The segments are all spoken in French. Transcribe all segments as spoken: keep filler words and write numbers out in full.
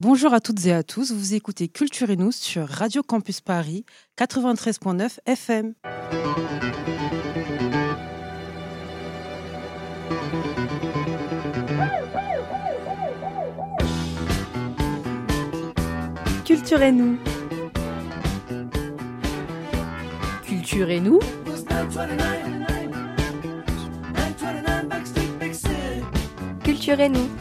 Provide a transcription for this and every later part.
Bonjour à toutes et à tous, vous écoutez Culturez-nous sur Radio Campus Paris quatre-vingt-treize virgule neuf F M. Culturez-nous. Culturez-nous. Culturez-nous.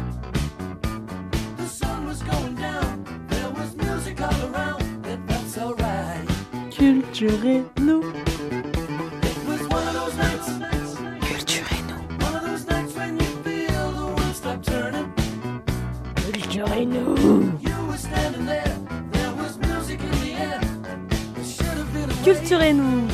Culturez-nous. Culturez-nous. Culturez-nous. Culturez-nous.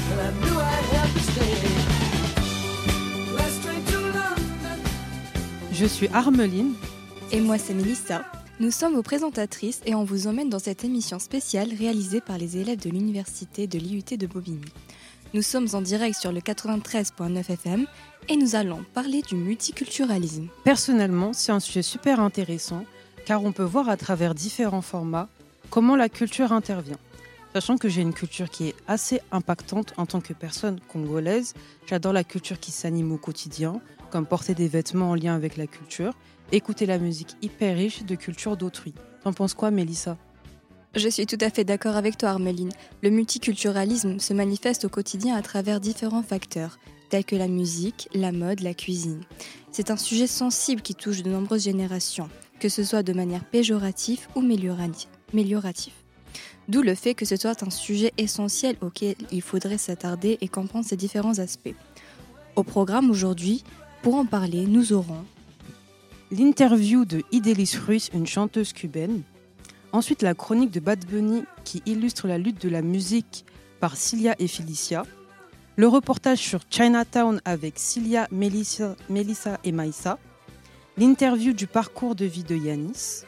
Je suis Armeline. Et moi c'est Mélissa. Nous sommes vos présentatrices et on vous emmène dans cette émission spéciale réalisée par les élèves de l'université de l'I U T de Bobigny. Nous sommes en direct sur le quatre-vingt-treize virgule neuf F M et nous allons parler du multiculturalisme. Personnellement, c'est un sujet super intéressant car on peut voir à travers différents formats comment la culture intervient. Sachant que j'ai une culture qui est assez impactante en tant que personne congolaise, j'adore la culture qui s'anime au quotidien, comme porter des vêtements en lien avec la culture, écouter la musique hyper riche de culture d'autrui. T'en penses quoi, Mélissa ? Je suis tout à fait d'accord avec toi, Armeline. Le multiculturalisme se manifeste au quotidien à travers différents facteurs, tels que la musique, la mode, la cuisine. C'est un sujet sensible qui touche de nombreuses générations, que ce soit de manière péjorative ou améliorative. D'où le fait que ce soit un sujet essentiel auquel il faudrait s'attarder et comprendre ses différents aspects. Au programme aujourd'hui, pour en parler, nous aurons l'interview de Idélis Ruiz, une chanteuse cubaine. Ensuite, la chronique de Bad Bunny qui illustre la lutte de la musique par Cilia et Felicia. Le reportage sur Chinatown avec Cilia, Melissa, Melissa et Maïssa. L'interview du parcours de vie de Yanis.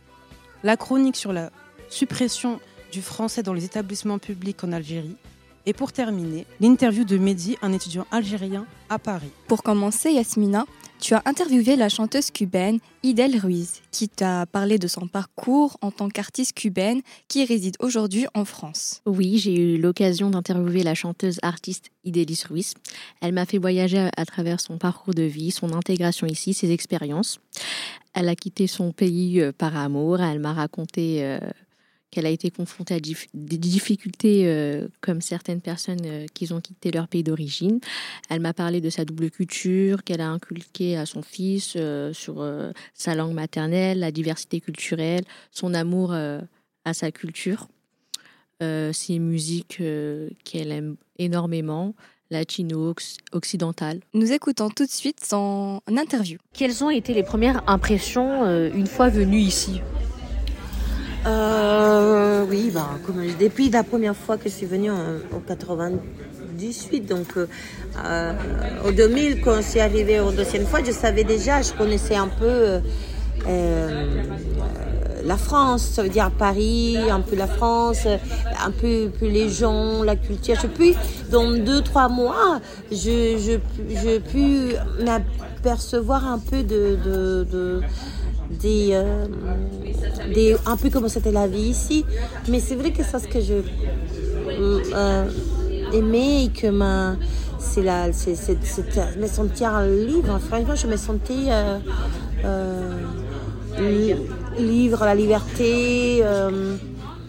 La chronique sur la suppression du français dans les établissements publics en Algérie. Et pour terminer, l'interview de Mehdi, un étudiant algérien à Paris. Pour commencer, Yasmina, tu as interviewé la chanteuse cubaine Idélis Ruiz, qui t'a parlé de son parcours en tant qu'artiste cubaine qui réside aujourd'hui en France. Oui, j'ai eu l'occasion d'interviewer la chanteuse artiste Idélis Ruiz. Elle m'a fait voyager à travers son parcours de vie, son intégration ici, ses expériences. Elle a quitté son pays par amour. Elle m'a raconté euh, qu'elle a été confrontée à dif- des difficultés euh, comme certaines personnes euh, qui ont quitté leur pays d'origine. Elle m'a parlé de sa double culture qu'elle a inculquée à son fils euh, sur euh, sa langue maternelle, la diversité culturelle, son amour euh, à sa culture, euh, ses musiques euh, qu'elle aime énormément, latino-occidentales. Nous écoutons tout de suite son interview. Quelles ont été les premières impressions euh, une fois venue ici ? Euh, oui, bah, comme, depuis la première fois que je suis venue en, en quatre-vingt-dix-huit, donc euh, au deux mille, quand je suis arrivée la deuxième fois, je savais déjà, je connaissais un peu euh, euh, la France, ça veut dire Paris, un peu la France, un peu, peu les gens, la culture. Je puis, dans deux, trois mois, je, je, je pu m'apercevoir un peu de... de, de Des, euh, des, un peu comment c'était la vie ici, mais c'est vrai que c'est ce que je euh, aimais et que ma, c'est la, c'est, c'est, c'est me sentir libre. Franchement, je me sentais euh, euh, libre, la liberté, euh,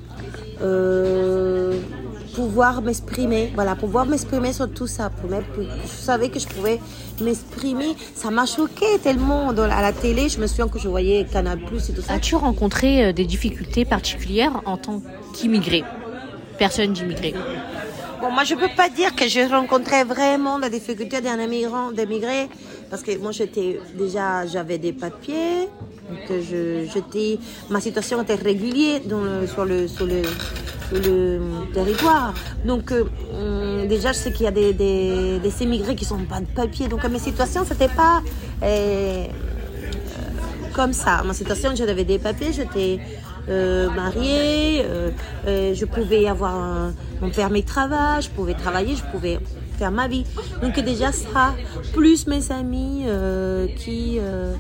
euh, pouvoir m'exprimer, voilà, pouvoir m'exprimer sur tout ça. Je savais que je pouvais m'exprimer. Ça m'a choqué tellement à la télé. Je me souviens que je voyais Canal plus et tout ça. As-tu rencontré des difficultés particulières en tant qu'immigré, personne d'immigré ? Bon, moi, je peux pas dire que j'ai rencontré vraiment la difficulté d'un immigrant, d'émigrer, parce que moi, j'étais déjà, j'avais des papiers, donc je, j'étais, ma situation était régulière dans le, sur le, sur le, sur le territoire. Donc, euh, déjà, je sais qu'il y a des, des, des immigrés qui sont pas de papiers. Donc, mes situations, c'était pas euh, comme ça. Ma situation, j'avais des papiers, j'étais Euh, mariée, euh, euh, je pouvais avoir un, mon permis de travail, je pouvais travailler, je pouvais faire ma vie. Donc déjà ça, plus mes amis euh, qui, euh,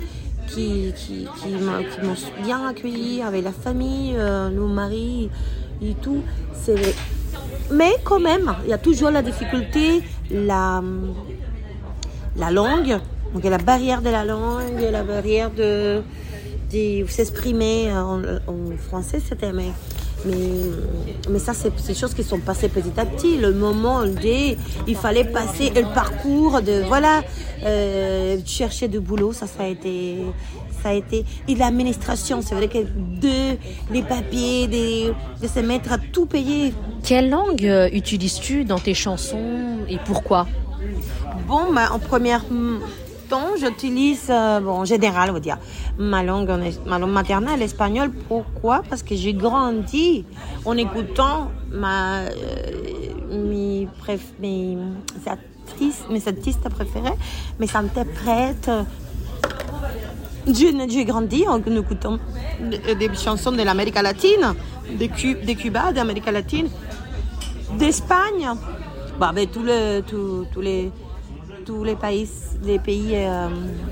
qui, qui, qui, m'a- qui m'ont bien accueilli avec la famille, euh, nos maris et tout. C'est vrai. Mais quand même, il y a toujours la difficulté, la, la langue, donc la barrière de la langue, la barrière de, de s'exprimer en, en français, c'était mais, mais, mais ça, c'est des choses qui sont passées petit à petit. Le moment où il fallait passer le parcours de, voilà, euh, chercher du boulot, ça, ça a été... Ça a été, et l'administration, c'est vrai que de les papiers, de, de se mettre à tout payer. Quelle langue euh, utilises-tu dans tes chansons et pourquoi? Bon, bah, en premier temps, j'utilise, euh, bon, en général, on va dire, ma langue, en es- ma langue maternelle, l'espagnol. Pourquoi? Parce que j'ai grandi en écoutant ma, euh, mes, préf- mes artistes, mes artistes préférés, mes interprètes. J'ai, j'ai grandi en écoutant des chansons de l'Amérique latine, de, Cu- de Cuba, d'Amérique latine, d'Espagne, bah, ben, tous, les, tous, tous, les, tous les pays, les pays euh,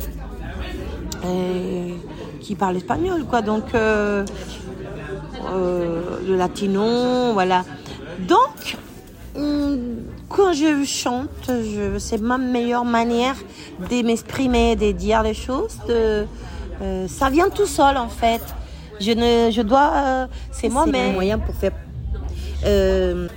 euh, qui parlent espagnol, quoi. Donc, euh, euh, le latino, voilà. Donc, hum, quand je chante, je, c'est ma meilleure manière de m'exprimer, de dire les choses. De, euh, ça vient tout seul, en fait. Je ne, je dois, euh, c'est moi-même. C'est un moyen pour faire. Euh,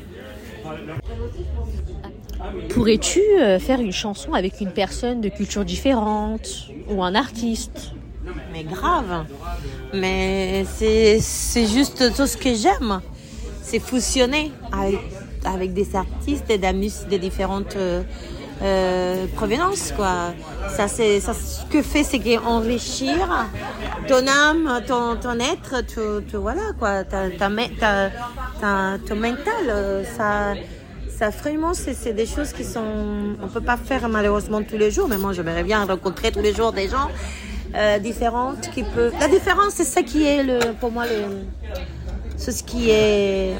Pourrais-tu euh, faire une chanson avec une personne de culture différente ou un artiste? mais grave. Mais c'est, c'est juste tout ce que j'aime. C'est fusionner avec, avec des artistes et des musiques de différentes euh, euh, provenances, quoi. Ça, c'est, ça, ce que fait, c'est qu'enrichir ton âme, ton, ton être, tu, tu, voilà, quoi, ta, ta, ta, ta, ton mental. euh, Ça, ça vraiment, c'est, c'est des choses qui sont, on peut pas faire malheureusement tous les jours. Mais moi, j'aimerais bien rencontrer tous les jours des gens euh, différentes qui peuvent. La différence, c'est ça qui est le, pour moi, le, c'est ce qui est.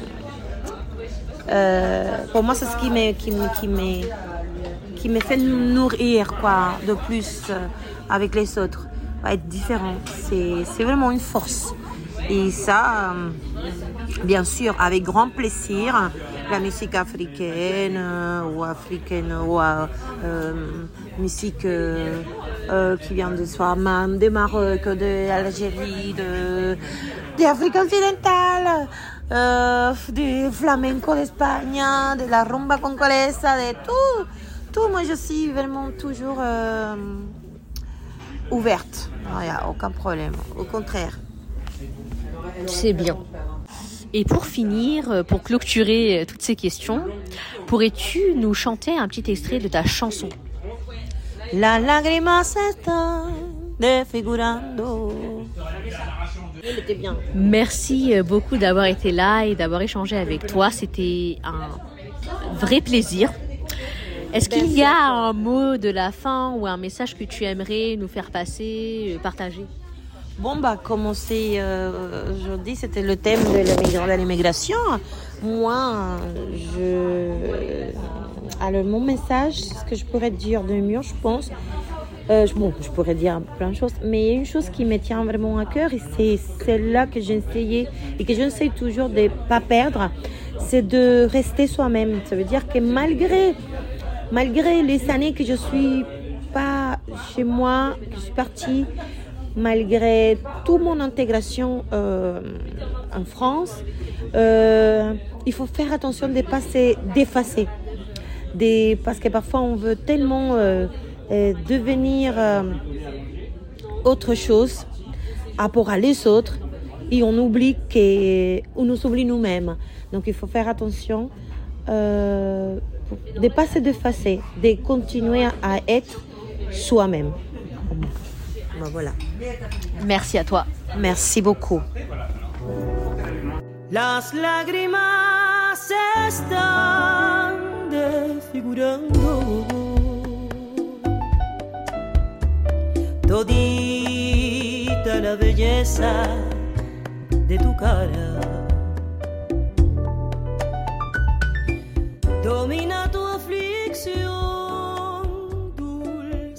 Euh, pour moi, c'est ce qui me, qui me, qui me, qui me fait nourrir, quoi, de plus euh, avec les autres. Va être différent. C'est, c'est vraiment une force. Et ça, euh, bien sûr, avec grand plaisir, la musique africaine euh, ou africaine ou euh, euh, musique euh, euh, qui vient de Soamam, de Maroc, de l'Algérie, de, de l'Afrique occidentale. Euh, du flamenco d'Espagne, de la rumba congolaise, de tout, tout. Moi, je suis vraiment toujours euh, ouverte. Il n'y a aucun problème. Au contraire. C'est bien. Et pour finir, pour clôturer toutes ces questions, pourrais-tu nous chanter un petit extrait de ta chanson? La lágrima se está desfigurando. Il était bien. Merci beaucoup d'avoir été là et d'avoir échangé avec toi. C'était un vrai plaisir. Est-ce qu'il y a un mot de la fin ou un message que tu aimerais nous faire passer, partager? Bon, bah, comme on sait, euh, aujourd'hui, c'était le thème de l'immigration. De l'immigration. Moi, je... Alors, mon message, ce que je pourrais dire de mieux, je pense, euh, bon, je pourrais dire plein de choses, mais il y a une chose qui me tient vraiment à cœur, et c'est celle-là que j'ai essayé, et que j'essaie toujours de ne pas perdre, c'est de rester soi-même. Ça veut dire que malgré, malgré les années que je suis pas chez moi, que je suis partie, malgré toute mon intégration euh, en France, euh, il faut faire attention de ne pas d'effacer. Des, parce que parfois on veut tellement euh, euh, devenir euh, autre chose à rapport à les autres et on oublie que, on nous oublie nous-mêmes. Donc il faut faire attention euh, de ne pas se d'effacer, de continuer à être soi-même. Ben voilà. Merci à toi. Merci beaucoup. Las lágrimas se están desfigurando, todita la belleza de tu cara domina tu aflicción, dulce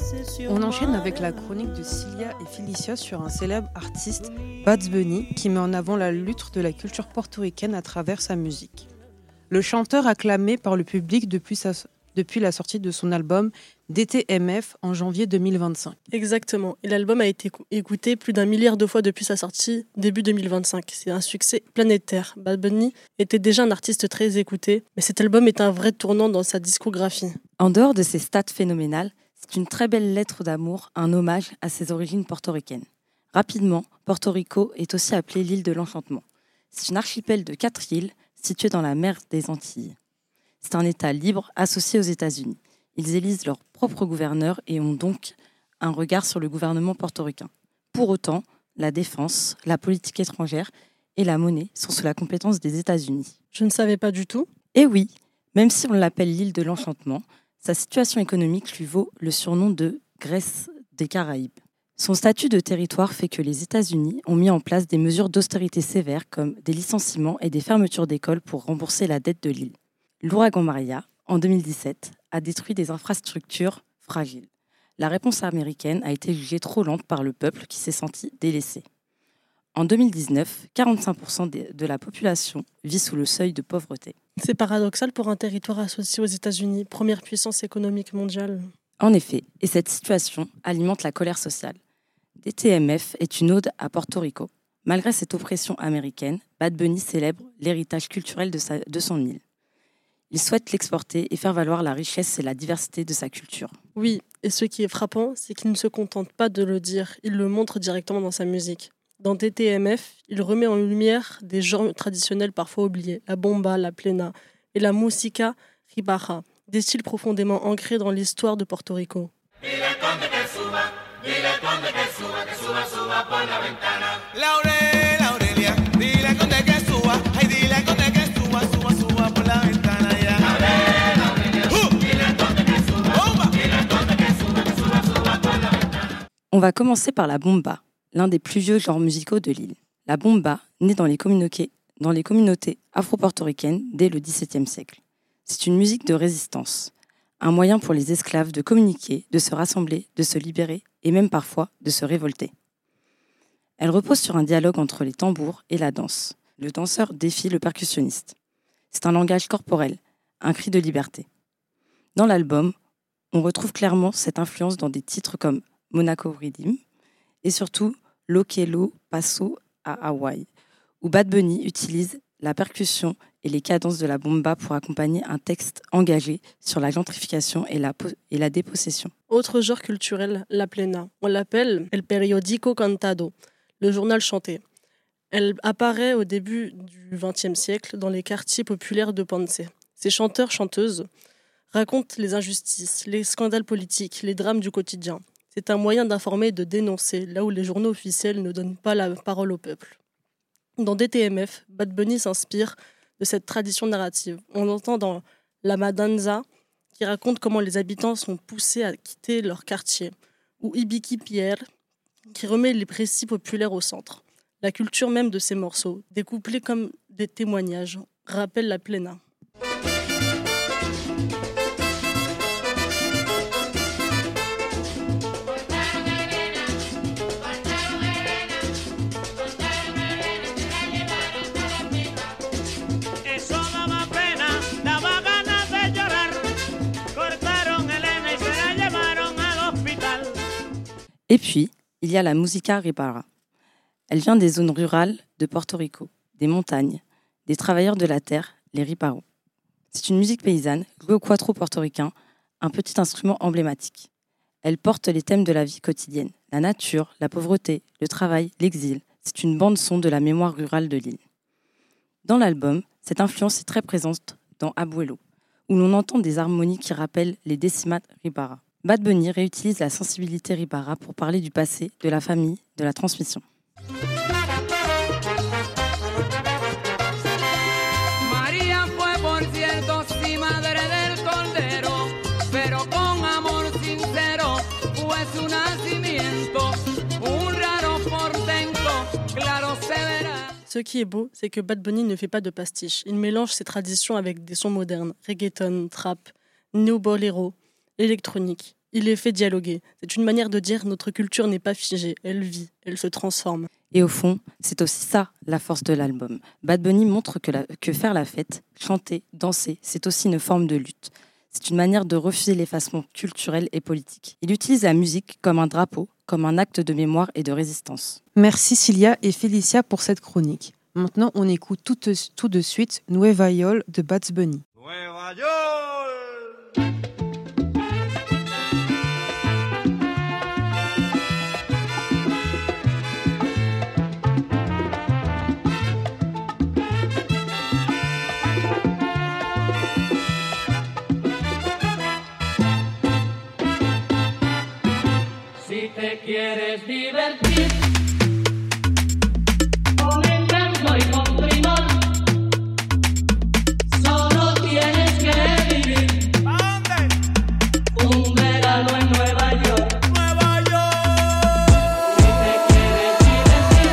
On enchaîne avec la chronique de Cilia et Felicia sur un célèbre artiste, Bad Bunny, qui met en avant la lutte de la culture portoricaine à travers sa musique. Le chanteur acclamé par le public depuis, sa, depuis la sortie de son album D T M F en janvier deux mille vingt-cinq. Exactement, et l'album a été écouté plus d'un milliard de fois depuis sa sortie début deux mille vingt-cinq. C'est un succès planétaire. Bad Bunny était déjà un artiste très écouté, mais cet album est un vrai tournant dans sa discographie. En dehors de ses stats phénoménales, c'est une très belle lettre d'amour, un hommage à ses origines portoricaines. Rapidement, Porto Rico est aussi appelée l'île de l'Enchantement. C'est une archipel de quatre îles située dans la mer des Antilles. C'est un État libre associé aux États-Unis. Ils élisent leur propre gouverneur et ont donc un regard sur le gouvernement portoricain. Pour autant, la défense, la politique étrangère et la monnaie sont sous la compétence des États-Unis. Je ne savais pas du tout. Et oui, même si on l'appelle l'île de l'Enchantement, sa situation économique lui vaut le surnom de Grèce des Caraïbes. Son statut de territoire fait que les États-Unis ont mis en place des mesures d'austérité sévères comme des licenciements et des fermetures d'écoles pour rembourser la dette de l'île. L'ouragan Maria, en deux mille dix-sept, a détruit des infrastructures fragiles. La réponse américaine a été jugée trop lente par le peuple qui s'est senti délaissé. En deux mille dix-neuf, quarante-cinq pour cent de la population vit sous le seuil de pauvreté. C'est paradoxal pour un territoire associé aux États-Unis, première puissance économique mondiale. En effet, et cette situation alimente la colère sociale. D T M F est une ode à Porto Rico. Malgré cette oppression américaine, Bad Bunny célèbre l'héritage culturel de, sa, de son île. Il souhaite l'exporter et faire valoir la richesse et la diversité de sa culture. Oui, et ce qui est frappant, c'est qu'il ne se contente pas de le dire, il le montre directement dans sa musique. Dans D T M F, il remet en lumière des genres traditionnels parfois oubliés, la bomba, la plena et la música ribaja, des styles profondément ancrés dans l'histoire de Porto Rico. On va commencer par la bomba, l'un des plus vieux genres musicaux de l'île. La bomba naît dans les communautés, dans les communautés afro-portoricaines dès le dix-septième siècle. C'est une musique de résistance, un moyen pour les esclaves de communiquer, de se rassembler, de se libérer et même parfois de se révolter. Elle repose sur un dialogue entre les tambours et la danse. Le danseur défie le percussionniste. C'est un langage corporel, un cri de liberté. Dans l'album, on retrouve clairement cette influence dans des titres comme Monaco Rhythm et surtout Lokelo Paso à Hawaï, où Bad Bunny utilise la percussion et les cadences de la bomba pour accompagner un texte engagé sur la gentrification et la, po- et la dépossession. Autre genre culturel, la plena. On l'appelle El Periódico Cantado, le journal chanté. Elle apparaît au début du vingtième siècle dans les quartiers populaires de Ponce. Ces chanteurs-chanteuses racontent les injustices, les scandales politiques, les drames du quotidien. C'est un moyen d'informer et de dénoncer, là où les journaux officiels ne donnent pas la parole au peuple. Dans D T M F, Bad Bunny s'inspire de cette tradition narrative. On entend dans La Madanza, qui raconte comment les habitants sont poussés à quitter leur quartier, ou Ibiki Pierre, qui remet les récits populaires au centre. La culture même de ces morceaux, découplés comme des témoignages, rappelle la plena. Et puis, il y a la música ribara. Elle vient des zones rurales de Porto Rico, des montagnes, des travailleurs de la terre, les riparos. C'est une musique paysanne, jouée au cuatro portoricain, un petit instrument emblématique. Elle porte les thèmes de la vie quotidienne, la nature, la pauvreté, le travail, l'exil. C'est une bande-son de la mémoire rurale de l'île. Dans l'album, cette influence est très présente dans Abuelo, où l'on entend des harmonies qui rappellent les décimates ribara. Bad Bunny réutilise la sensibilité ribara pour parler du passé, de la famille, de la transmission. María fue por cierto sí madre del cordero, pero con amor sincero fue su nacimiento, un raro portento, claro se verá. Ce qui est beau, c'est que Bad Bunny ne fait pas de pastiche. Il mélange ses traditions avec des sons modernes, reggaeton, trap, new bolero, électronique. Il les fait dialoguer. C'est une manière de dire notre culture n'est pas figée, elle vit, elle se transforme. Et au fond, c'est aussi ça, la force de l'album. Bad Bunny montre que, la, que faire la fête, chanter, danser, c'est aussi une forme de lutte. C'est une manière de refuser l'effacement culturel et politique. Il utilise la musique comme un drapeau, comme un acte de mémoire et de résistance. Merci Cilia et Félicia pour cette chronique. Maintenant, on écoute tout, tout de suite Nueva York de Bad Bunny. Nueva York. Si te quieres divertir con encanto y con primor, solo tienes que vivir un verano en Nueva York. Nueva York. Si te quieres divertir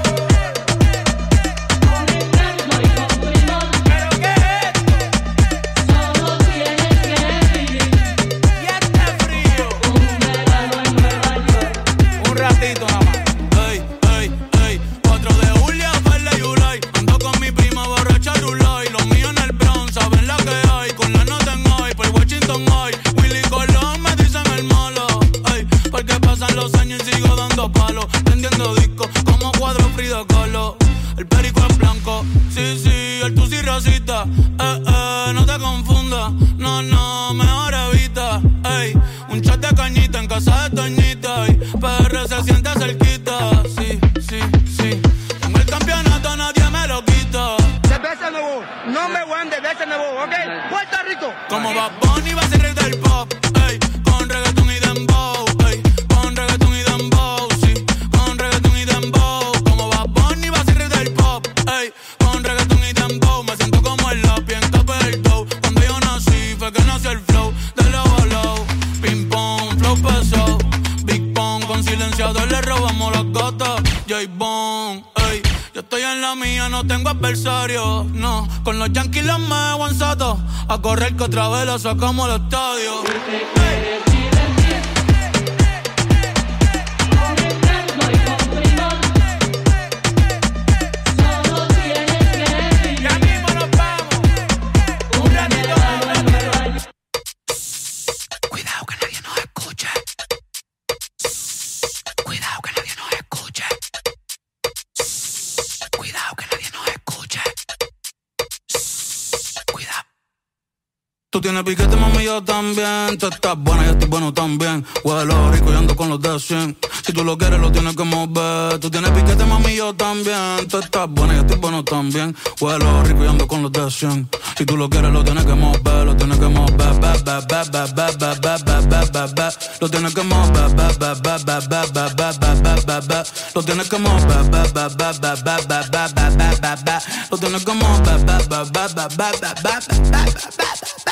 con encanto y con primor, ¿Pero qué es esto? solo tienes que vivir Y este frío. un verano en Nueva York. Un ratito nada más. Ey, ey, ey. cuatro de julio, Verde y Ulay. Ando con mi prima borracha Rulay. Los míos en el Bronx, saben la que hay. Con la nota en hoy, por Washington hoy. Willy Colón me dicen el malo. Ey, porque pasan los años y sigo dando palos. Prendiendo discos como cuadro Frida Kahlo. El perico es blanco, sí, sí, el tusi rosita. Eh, eh, no te confundas, no, no, mejor evita. Ey, un chat de cañita en casa de Toñita. Y P R se siente cerquita, sí, sí, sí. Tengo el campeonato, nadie me lo quita. Cerveza Nuevo, no me voy de cerveza Nuevo, ¿ok? Puerto Rico. Como Bad Bunny va a ser rey del pop, ey, con reggaeton y dembow, ey, con reggaeton y dembow, sí, con reggaeton y dembow. Como Bad Bunny va a ser rey del pop, ey, con reggaeton y dembow. Me siento como el lápiz en capa del dough. Cuando yo nací fue que nació el flow de low a low. Ping pong, flow pesado, Big Pong, con silenciador le robamos las gatas. J-Bone, ey, yo estoy en la mía, no tengo adversario, no. Con los Yankees los me aguanzato, a correr que otra vez la sacamos al estadio. Si te quieres divertir con encanto y con primor, solo tienes que vivir Ya mismo nos vamos. un verano en Nueva York. Cuidado que nadie nos escuche. Cuidado que nadie nos escuche. Cuidado que nadie nos escuche. Cuidado. Tú tienes piquete, mami, yo también. Tú estás buena, yo estoy bueno también. Huelo rico y ando con los de cien. Si tú lo quieres, lo tienes que mover. Tú tienes piquete, mami, yo también. Tú estás buena, yo estoy bueno también. Huelo rico y ando con los de cien. Si tú lo quieres, lo tienes que mover. Lo tienes que mover. Ba, ba, ba, ba, ba, ba, ba, ba, ba, ba, ba. Lo tienes que mover. Ba, ba, ba, ba, ba, ba, ba, ba, ba, ba, ba. Lo tienes que mover. Ba, ba, ba, ba, ba, ba, ba, ba, ba, ba, ba. Lo tienes que mover. Ba, ba, ba, ba, ba, ba, ba, ba, ba, ba.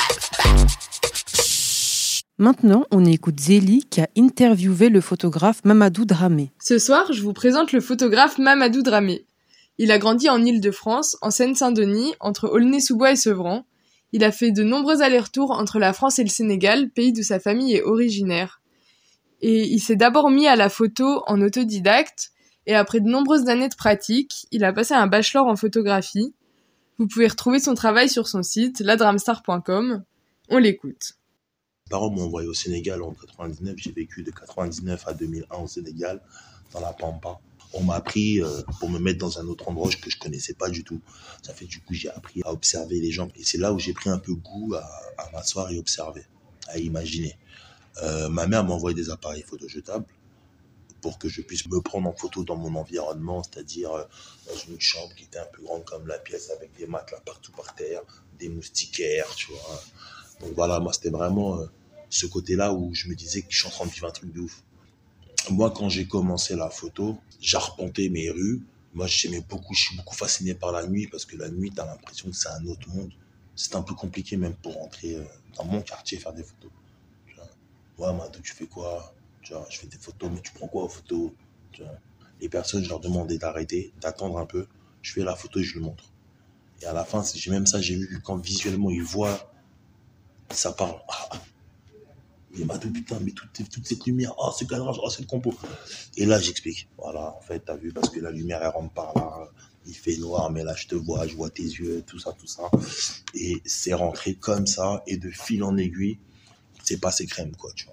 Maintenant, on écoute Zélie qui a interviewé le photographe Mamadou Dramé. Ce soir, je vous présente le photographe Mamadou Dramé. Il a grandi en Île-de-France, en Seine-Saint-Denis, entre Aulnay-sous-Bois et Sevran. Il a fait de nombreux allers-retours entre la France et le Sénégal, pays d'où sa famille est originaire. Et il s'est d'abord mis à la photo en autodidacte, et après de nombreuses années de pratique, il a passé un bachelor en photographie. Vous pouvez retrouver son travail sur son site, ladramstar point com. On l'écoute. Mes parents m'ont envoyé au Sénégal en quatre-vingt-dix-neuf. J'ai vécu de quatre-vingt-dix-neuf à deux mille un au Sénégal, dans la Pampa. On m'a appris euh, pour me mettre dans un autre endroit que je connaissais pas du tout. Ça fait du coup, j'ai appris à observer les gens. Et c'est là où j'ai pris un peu goût à, à m'asseoir et observer, à imaginer. Euh, ma mère m'a envoyé des appareils photo jetables pour que je puisse me prendre en photo dans mon environnement, c'est-à-dire euh, dans une chambre qui était un peu grande comme la pièce, avec des matelas partout par terre, des moustiquaires, tu vois. Donc voilà, moi c'était vraiment euh, ce côté-là où je me disais que je suis en train de vivre un truc de ouf. Moi, quand j'ai commencé la photo, j'arpentais mes rues. Moi, j'aimais beaucoup, je suis beaucoup fasciné par la nuit parce que la nuit, t'as l'impression que c'est un autre monde. C'est un peu compliqué même pour rentrer euh, dans mon quartier et faire des photos. Tu vois. Ouais, Madou, tu fais quoi? Tu vois, je fais des photos, mais tu prends quoi aux photos? Tu vois. Les personnes, je leur demandais d'arrêter, d'attendre un peu. Je fais la photo et je le montre. Et à la fin, j'ai même ça, j'ai vu que quand visuellement ils voient, ça parle. Ah, Il m'a dit, putain, mais toute, toute cette lumière, oh, ce cadrage, oh, cette compo. Et là, j'explique. Voilà, en fait, t'as vu, parce que la lumière, elle rentre par là. Il fait noir, mais là, je te vois, je vois tes yeux, tout ça, tout ça. Et c'est rentré comme ça. Et de fil en aiguille, c'est passé crème, quoi, tu vois.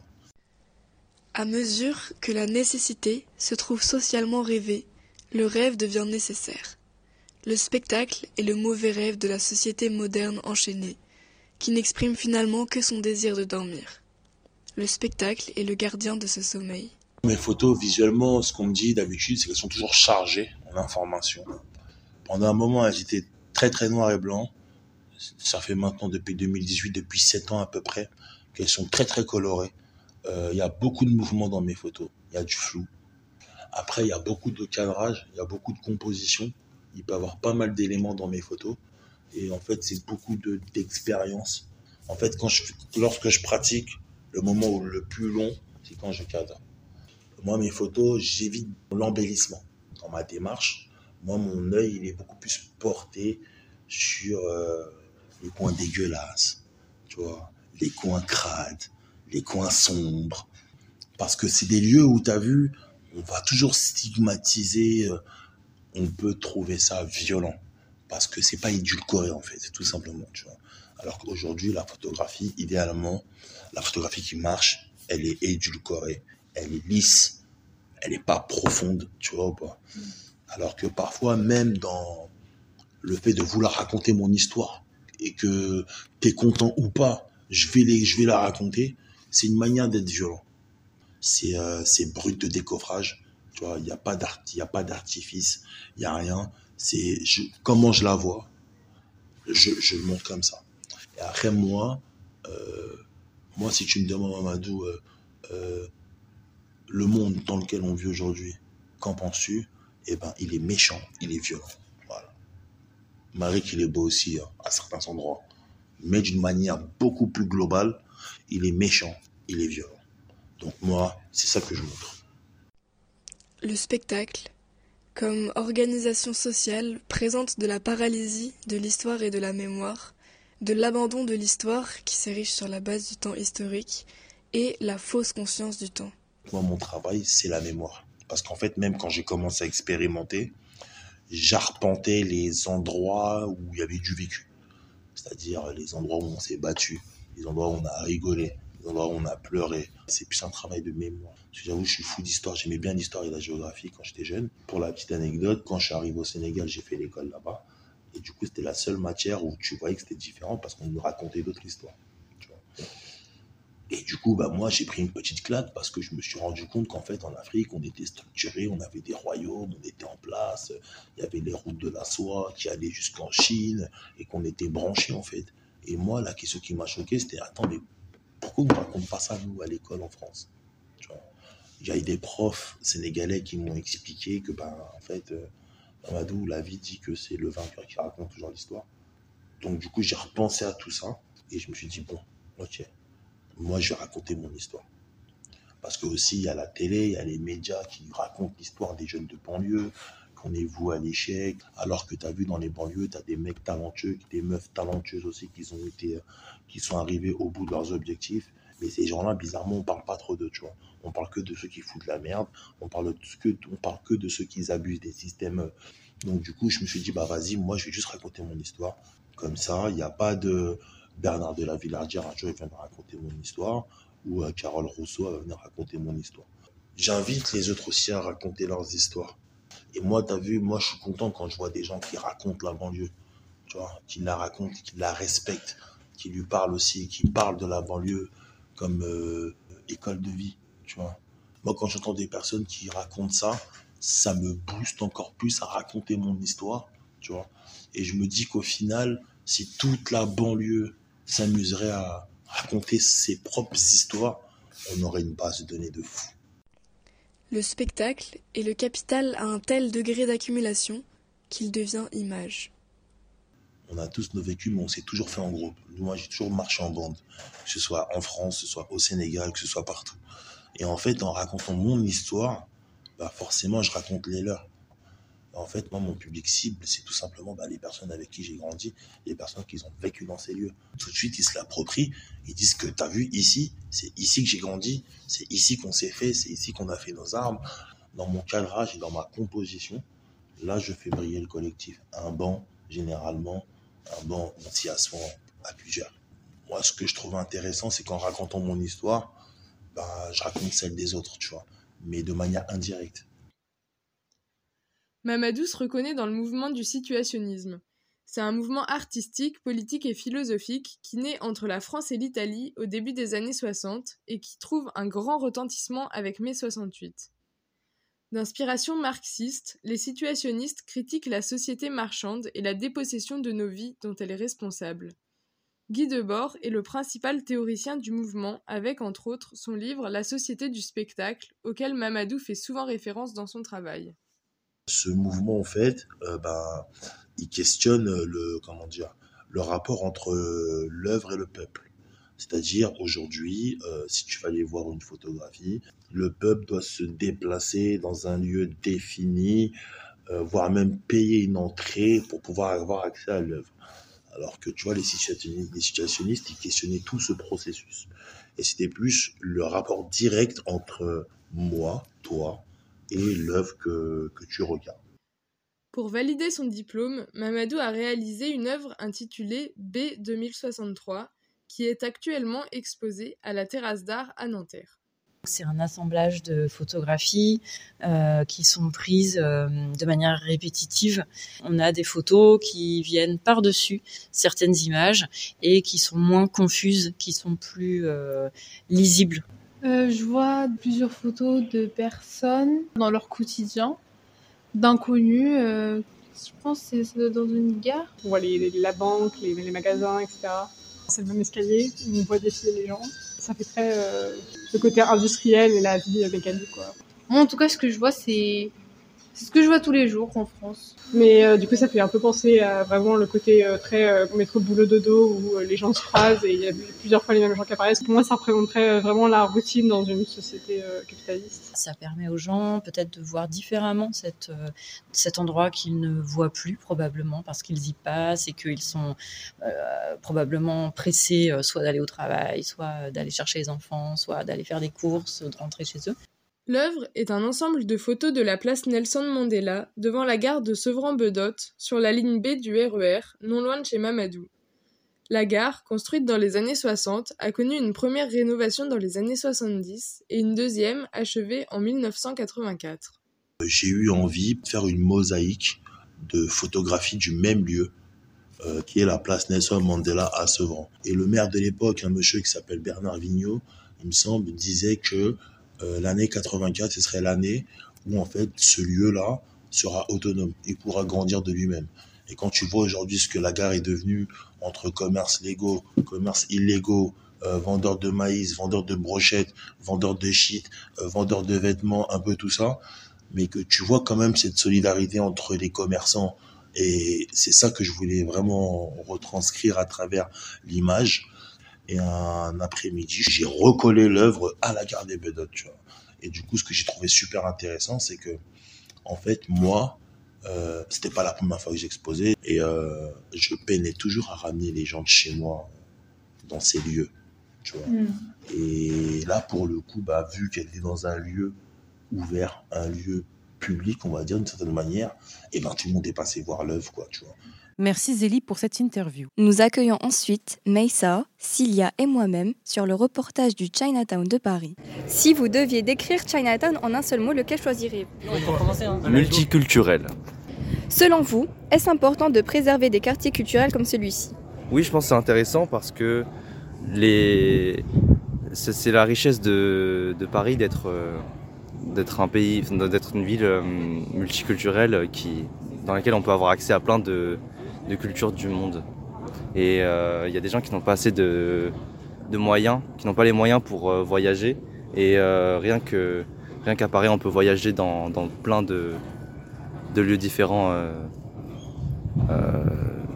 À mesure que la nécessité se trouve socialement rêvée, le rêve devient nécessaire. Le spectacle est le mauvais rêve de la société moderne enchaînée, qui n'exprime finalement que son désir de dormir. Le spectacle est le gardien de ce sommeil. Mes photos, visuellement, ce qu'on me dit d'habitude, c'est qu'elles sont toujours chargées en informations. Pendant un moment, elles étaient très très noires et blancs. Ça fait maintenant depuis deux mille dix-huit, depuis sept ans à peu près, qu'elles sont très très colorées. Il euh, y a beaucoup de mouvements dans mes photos. Il y a du flou. Après, il y a beaucoup de cadrage, il y a beaucoup de composition. Il peut y avoir pas mal d'éléments dans mes photos. Et en fait, c'est beaucoup de, d'expérience. En fait, quand je, lorsque je pratique, le moment où le plus long, c'est quand je cadre. Moi, mes photos, j'évite l'embellissement dans ma démarche. Moi, mon œil, il est beaucoup plus porté sur euh, les coins dégueulasses, tu vois, les coins crades, les coins sombres. Parce que c'est des lieux où, tu as vu, on va toujours stigmatiser, euh, on peut trouver ça violent. Parce que c'est pas édulcoré, en fait, tout simplement, tu vois. Alors qu'aujourd'hui, la photographie, idéalement, la photographie qui marche, elle est édulcorée, elle est lisse, elle n'est pas profonde, tu vois ou pas. Alors que parfois, même dans le fait de vouloir raconter mon histoire, et que tu es content ou pas, je vais, les, je vais la raconter, c'est une manière d'être violent. C'est, euh, c'est brut de décoffrage, tu vois, il n'y a pas d'art, il n'y a pas d'artifice, il n'y a rien. C'est je, comment je la vois, je, je le montre comme ça. Et après, moi, euh, moi, si tu me demandes, Mamadou, euh, euh, le monde dans lequel on vit aujourd'hui, qu'en penses-tu? Eh ben, il est méchant, il est violent. Voilà. Malgré qu'il est beau aussi, hein, à certains endroits. Mais d'une manière beaucoup plus globale, il est méchant, il est violent. Donc moi, c'est ça que je montre. Le spectacle, comme organisation sociale, présente de la paralysie de l'histoire et de la mémoire, de l'abandon de l'histoire qui s'érige sur la base du temps historique et la fausse conscience du temps. Moi, mon travail, c'est la mémoire. Parce qu'en fait, même quand j'ai commencé à expérimenter, j'arpentais les endroits où il y avait du vécu. C'est-à-dire les endroits où on s'est battu, les endroits où on a rigolé, les endroits où on a pleuré. C'est plus un travail de mémoire. Parce que j'avoue, je suis fou d'histoire. J'aimais bien l'histoire et la géographie quand j'étais jeune. Pour la petite anecdote, quand je suis arrivé au Sénégal, j'ai fait l'école là-bas. Et du coup, c'était la seule matière où tu voyais que c'était différent parce qu'on nous racontait d'autres histoires. Tu vois. Et du coup, bah, moi, j'ai pris une petite claque parce que je me suis rendu compte qu'en fait, en Afrique, on était structuré, on avait des royaumes, on était en place, il y avait les routes de la soie qui allaient jusqu'en Chine et qu'on était branchés, en fait. Et moi, la question qui m'a choqué, c'était, attends, mais pourquoi on ne raconte pas ça, nous, à l'école en France? Tu vois. Il y a eu des profs sénégalais qui m'ont expliqué que, ben, en fait, euh, Mamadou, la vie dit que c'est le vainqueur qui raconte toujours l'histoire. Donc, du coup, j'ai repensé à tout ça et je me suis dit, bon, ok. Moi, je vais raconter mon histoire. Parce que aussi, il y a la télé, il y a les médias qui racontent l'histoire des jeunes de banlieue, qu'on est voué à l'échec. Alors que tu as vu dans les banlieues, tu as des mecs talentueux, des meufs talentueuses aussi qui, ont été, qui sont arrivés au bout de leurs objectifs. Mais ces gens-là, bizarrement, on parle pas trop d'eux, tu vois. On parle que de ceux qui foutent la merde. On parle, que, on parle que de ceux qui abusent des systèmes. Donc, du coup, je me suis dit, bah vas-y, moi, je vais juste raconter mon histoire. Comme ça, il n'y a pas de Bernard de la Villardière, un jour, il vient de raconter mon histoire. Ou euh, Carole Rousseau, elle va venir raconter mon histoire. J'invite les autres aussi à raconter leurs histoires. Et moi, tu as vu, moi, je suis content quand je vois des gens qui racontent la banlieue. Tu vois, qui la racontent, qui la respectent, qui lui parlent aussi, qui parlent de la banlieue comme euh, école de vie, tu vois. Moi, quand j'entends des personnes qui racontent ça, ça me booste encore plus à raconter mon histoire, tu vois. Et je me dis qu'au final, si toute la banlieue s'amuserait à raconter ses propres histoires, on aurait une base de données de fou. Le spectacle est le capital à un tel degré d'accumulation qu'il devient image. On a tous nos vécus, mais on s'est toujours fait en groupe. Moi, j'ai toujours marché en bande, que ce soit en France, que ce soit au Sénégal, que ce soit partout. Et en fait, en racontant mon histoire, bah forcément, je raconte les leurs. En fait, moi, mon public cible, c'est tout simplement bah, les personnes avec qui j'ai grandi, les personnes qui ont vécu dans ces lieux. Tout de suite, ils se l'approprient, ils disent que t'as vu ici, c'est ici que j'ai grandi, c'est ici qu'on s'est fait, c'est ici qu'on a fait nos armes. Dans mon cadrage et dans ma composition, là, je fais briller le collectif. Un banc, généralement, un banc, on s'y assoit à plusieurs. Moi, ce que je trouve intéressant, c'est qu'en racontant mon histoire, bah, je raconte celle des autres, tu vois, mais de manière indirecte. Mamadou se reconnaît dans le mouvement du situationnisme. C'est un mouvement artistique, politique et philosophique qui naît entre la France et l'Italie au début des années soixante et qui trouve un grand retentissement avec mai soixante-huit. D'inspiration marxiste, les situationnistes critiquent la société marchande et la dépossession de nos vies dont elle est responsable. Guy Debord est le principal théoricien du mouvement avec, entre autres, son livre « La société du spectacle » auquel Mamadou fait souvent référence dans son travail. Ce mouvement, en fait, euh, bah, il questionne le, comment dire, le rapport entre euh, l'œuvre et le peuple. C'est-à-dire, aujourd'hui, euh, si tu vas aller voir une photographie, le peuple doit se déplacer dans un lieu défini, euh, voire même payer une entrée pour pouvoir avoir accès à l'œuvre. Alors que, tu vois, les situationnistes, les situationnistes, ils questionnaient tout ce processus. Et c'était plus le rapport direct entre moi, toi, et l'œuvre que, que tu regardes. Pour valider son diplôme, Mamadou a réalisé une œuvre intitulée B deux mille soixante-trois, qui est actuellement exposée à la Terrasse d'Art à Nanterre. C'est un assemblage de photographies euh, qui sont prises euh, de manière répétitive. On a des photos qui viennent par-dessus certaines images et qui sont moins confuses, qui sont plus euh, lisibles. Euh, je vois plusieurs photos de personnes dans leur quotidien, d'inconnus. Euh, je pense que c'est dans une gare. On voit les, les, la banque, les, les magasins, et cetera. C'est le même escalier, on voit défiler les gens. Ça fait très euh, le côté industriel et la vie mécanique, quoi. Moi, en tout cas, ce que je vois, c'est, c'est ce que je vois tous les jours en France. Mais euh, du coup, ça fait un peu penser à vraiment le côté euh, très euh, métro boulot dodo où euh, les gens se croisent et il y a plusieurs fois les mêmes gens qui apparaissent. Pour moi, ça représenterait euh, vraiment la routine dans une société euh, capitaliste. Ça permet aux gens peut-être de voir différemment cette, euh, cet endroit qu'ils ne voient plus probablement parce qu'ils y passent et qu'ils sont euh, probablement pressés euh, soit d'aller au travail, soit d'aller chercher les enfants, soit d'aller faire des courses, de rentrer chez eux. L'œuvre est un ensemble de photos de la place Nelson Mandela devant la gare de Sevran-Bedotte sur la ligne B du R E R, non loin de chez Mamadou. La gare, construite dans les années soixante, a connu une première rénovation dans les années soixante-dix et une deuxième achevée en mille neuf cent quatre-vingt-quatre. J'ai eu envie de faire une mosaïque de photographies du même lieu, euh, qui est la place Nelson Mandela à Sevran. Et le maire de l'époque, un monsieur qui s'appelle Bernard Vigneault, il me semble, disait que euh, l'année quatre-vingt-quatre, ce serait l'année où en fait ce lieu-là sera autonome et pourra grandir de lui-même. Et quand tu vois aujourd'hui ce que la gare est devenue entre commerces légaux, commerces illégaux, euh, vendeurs de maïs, vendeurs de brochettes, vendeurs de shit, euh, vendeurs de vêtements, un peu tout ça, mais que tu vois quand même cette solidarité entre les commerçants. Et c'est ça que je voulais vraiment retranscrire à travers l'image. Et un après-midi, j'ai recollé l'œuvre à la gare des Bedottes, tu vois. Et du coup, ce que j'ai trouvé super intéressant, c'est que, en fait, moi, Euh, c'était pas la première fois que j'exposais et euh, je peinais toujours à ramener les gens de chez moi dans ces lieux, tu vois. Mm. Et là, pour le coup, bah, vu qu'elle était dans un lieu ouvert, un lieu public, on va dire d'une certaine manière, et ben tout le monde est passé voir l'œuvre, quoi, tu vois. Merci Zélie pour cette interview. Nous accueillons ensuite Meissa, Cilia et moi-même sur le reportage du Chinatown de Paris. Si vous deviez décrire Chinatown en un seul mot, lequel choisiriez-vous ? Multiculturel. Selon vous, est-ce important de préserver des quartiers culturels comme celui-ci ? Oui, je pense que c'est intéressant parce que les... c'est la richesse de, de Paris d'être, d'être un pays, d'être une ville multiculturelle qui, dans laquelle on peut avoir accès à plein de de culture du monde. Et il euh, y a des gens qui n'ont pas assez de, de moyens, qui n'ont pas les moyens pour euh, voyager. Et euh, rien que rien qu'à Paris, on peut voyager dans, dans plein de, de lieux différents, euh, euh,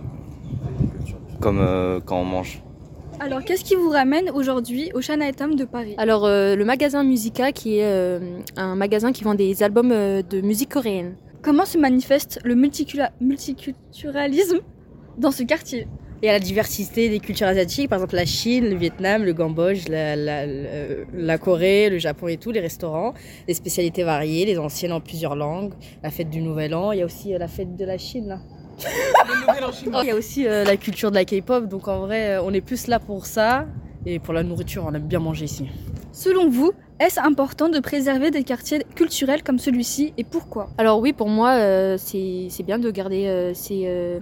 comme euh, quand on mange. Alors, qu'est-ce qui vous ramène aujourd'hui au Chinatown de Paris ? Alors, euh, le magasin Musica, qui est euh, un magasin qui vend des albums euh, de musique coréenne. Comment se manifeste le multicula- multiculturalisme dans ce quartier? Il y a la diversité des cultures asiatiques, par exemple la Chine, le Vietnam, le Cambodge, la, la, la, la Corée, le Japon et tout, les restaurants, les spécialités variées, les anciennes en plusieurs langues, la fête du Nouvel An, il y a aussi euh, la fête de la Chine. Là. Il y a aussi euh, la culture de la K-pop, donc en vrai on est plus là pour ça et pour la nourriture, on aime bien manger ici. Selon vous, est-ce important de préserver des quartiers culturels comme celui-ci et pourquoi? Alors oui, pour moi, euh, c'est, c'est bien de garder euh, ces, euh,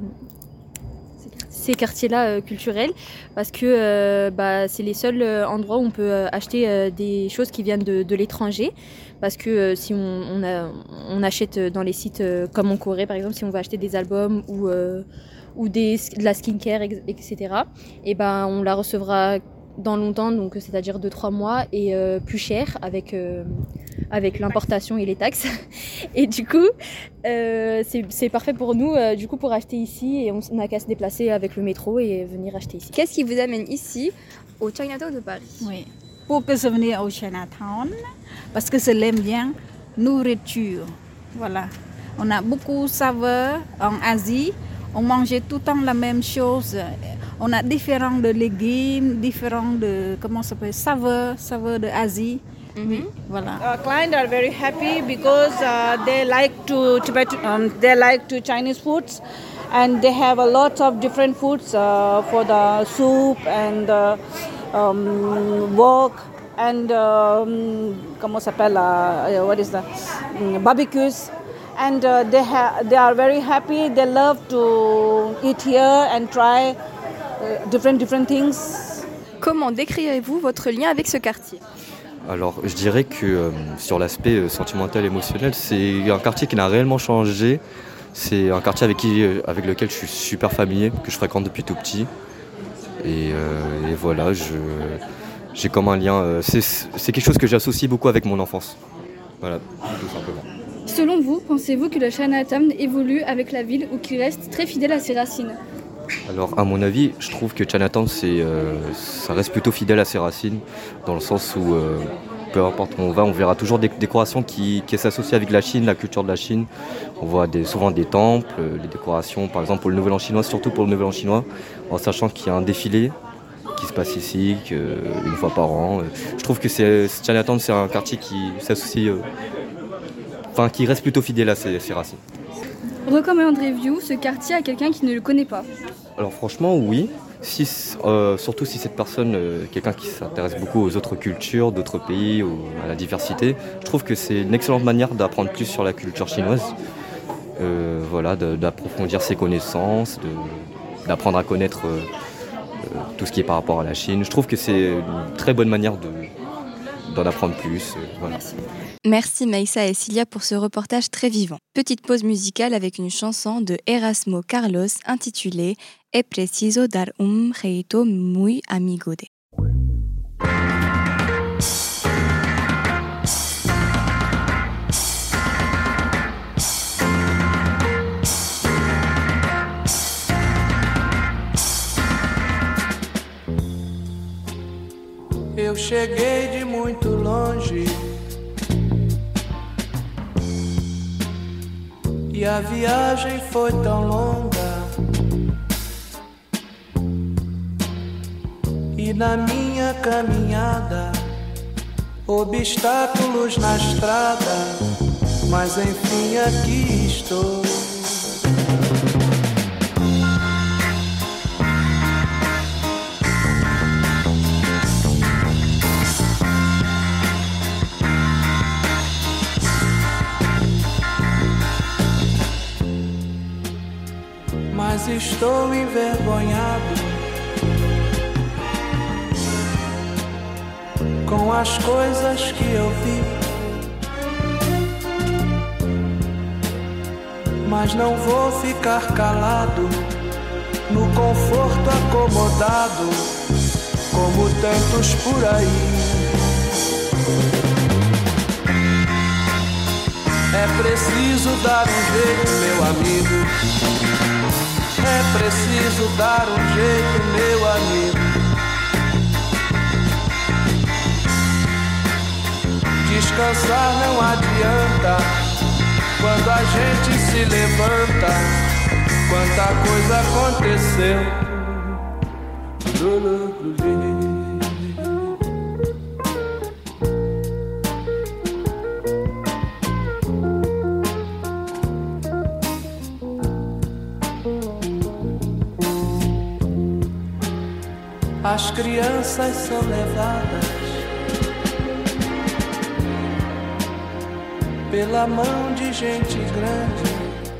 ces quartiers-là euh, culturels parce que euh, bah, c'est les seuls euh, endroits où on peut euh, acheter euh, des choses qui viennent de, de l'étranger. Parce que euh, si on, on, a, on achète dans les sites euh, comme en Corée, par exemple, si on va acheter des albums ou, euh, ou des, de la skincare, et cetera, et ben, on la recevra dans longtemps, donc c'est-à-dire deux trois mois, et euh, plus cher avec, euh, avec l'importation et les taxes. Et du coup, euh, c'est, c'est parfait pour nous, euh, du coup, pour acheter ici, et on n'a qu'à se déplacer avec le métro et venir acheter ici. Qu'est-ce qui vous amène ici, au Chinatown de Paris? Oui, pour que je venir au Chinatown, parce que je l'aime bien, nourriture, voilà. On a beaucoup de saveurs en Asie, on mangeait tout le temps la même chose. On a différents de légumes, différents de, comment ça s'appelle, saveurs, saveurs de Asie. Mm-hmm. Oui, voilà. Our clients are very happy because uh, they like to Tibet, um, they like to Chinese foods, and they have a lot of different foods uh, for the soup and uh, um, wok and um, comment ça s'appelle, uh, what is the um, barbecues. And uh, they ha- they are very happy. They love to eat here and try uh, different different things. Comment décrirez-vous votre lien avec ce quartier? Alors, je dirais que euh, sur l'aspect euh, sentimental, émotionnel, c'est un quartier qui n'a réellement changé. C'est un quartier avec, qui, euh, avec lequel je suis super familier, que je fréquente depuis tout petit. Et, euh, et voilà, je, j'ai comme un lien. Euh, c'est, c'est quelque chose que j'associe beaucoup avec mon enfance. Voilà, tout simplement. Selon vous, pensez-vous que le Chinatown évolue avec la ville ou qu'il reste très fidèle à ses racines? Alors, à mon avis, je trouve que Chinatown, c'est, euh, ça reste plutôt fidèle à ses racines, dans le sens où, euh, peu importe où on va, on verra toujours des décorations qui, qui s'associent avec la Chine, la culture de la Chine. On voit des, souvent des temples, les décorations, par exemple pour le Nouvel An chinois, surtout pour le Nouvel An chinois, en sachant qu'il y a un défilé qui se passe ici, que, une fois par an. Je trouve que c'est, Chinatown, c'est un quartier qui s'associe... Euh, Enfin, qui reste plutôt fidèle à ses, ses racines. Recommanderiez-vous ce quartier à quelqu'un qui ne le connaît pas? Alors franchement, oui. Si, euh, surtout si cette personne, euh, quelqu'un qui s'intéresse beaucoup aux autres cultures, d'autres pays, ou à la diversité, je trouve que c'est une excellente manière d'apprendre plus sur la culture chinoise. Euh, voilà, de, d'approfondir ses connaissances, de, d'apprendre à connaître euh, euh, tout ce qui est par rapport à la Chine. Je trouve que c'est une très bonne manière de, d'en apprendre plus. Euh, voilà. Merci. Merci Maïssa et Cilia pour ce reportage très vivant. Petite pause musicale avec une chanson de Erasmo Carlos intitulée É preciso dar um jeito muy amigo de. Eu cheguei de muito longe e a viagem foi tão longa, e na minha caminhada obstáculos na estrada, mas enfim aqui estou. Mas estou envergonhado com as coisas que eu vi, mas não vou ficar calado no conforto acomodado como tantos por aí. É preciso dar um jeito, meu amigo. É preciso dar um jeito, meu amigo. Descansar não adianta, Quando a gente se levanta, quanta coisa aconteceu. As crianças são levadas pela mão de gente grande.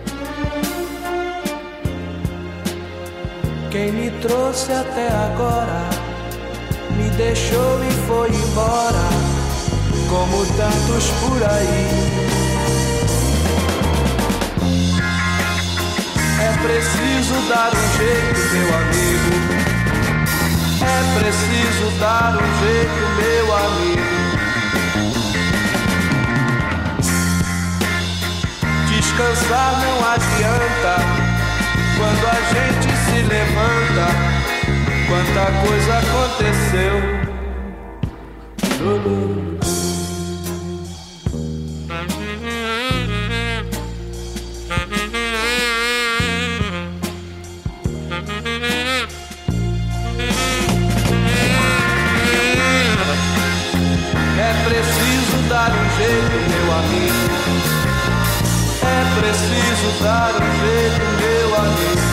Quem me trouxe até agora me deixou e foi embora, como tantos por aí. É preciso dar um jeito, meu amigo. É preciso dar um jeito, meu amigo. Descansar não adianta quando a gente se levanta. Quanta coisa aconteceu. É preciso dar um jeito, meu amigo. É preciso dar um jeito, meu amigo.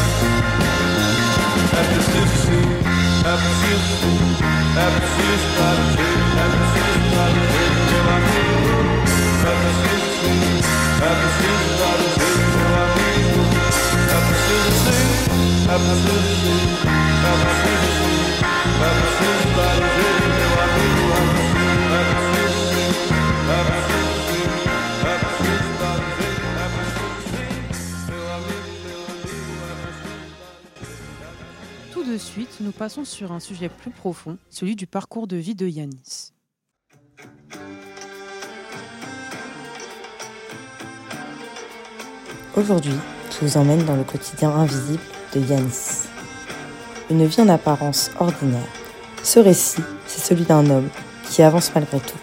É preciso sim, é preciso sim, é preciso dar um jeito, é preciso dar um jeito, meu amigo. É preciso sim, é preciso dar um jeito, meu amigo. É preciso sim, é preciso sim, é preciso sim, é preciso dar um jeito, meu amigo. É preciso sim, é preciso sim, é preciso dar um jeito, é preciso sim, meu amigo, meu amigo, é preciso. Tout de suite, nous passons sur un sujet plus profond, celui du parcours de vie de Yanis. Aujourd'hui, je vous emmène dans le quotidien invisible de Yanis. Une vie en apparence ordinaire. Ce récit, c'est celui d'un homme qui avance malgré tout.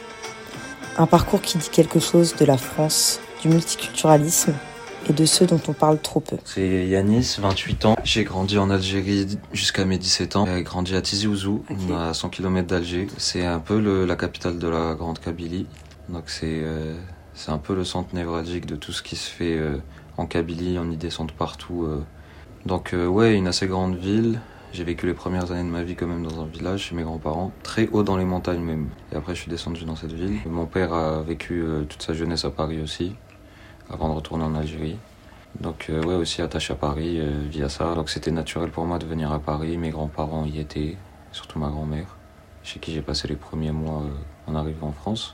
Un parcours qui dit quelque chose de la France, du multiculturalisme et de ceux dont on parle trop peu. C'est Yanis, vingt-huit ans. J'ai grandi en Algérie jusqu'à mes dix-sept ans. J'ai grandi à Tizi Ouzou, okay. À cent kilomètres d'Alger. C'est un peu le, la capitale de la Grande Kabylie. Donc c'est, euh, c'est un peu le centre névralgique de tout ce qui se fait euh, en Kabylie. On y descend de partout. Euh. Donc euh, ouais, une assez grande ville. J'ai vécu les premières années de ma vie quand même dans un village chez mes grands-parents, très haut dans les montagnes même. Et après je suis descendu dans cette ville. Mon père a vécu euh, toute sa jeunesse à Paris aussi, avant de retourner en Algérie. Donc euh, ouais, aussi attaché à Paris euh, via ça. Donc c'était naturel pour moi de venir à Paris. Mes grands-parents y étaient, surtout ma grand-mère, chez qui j'ai passé les premiers mois euh, en arrivant en France.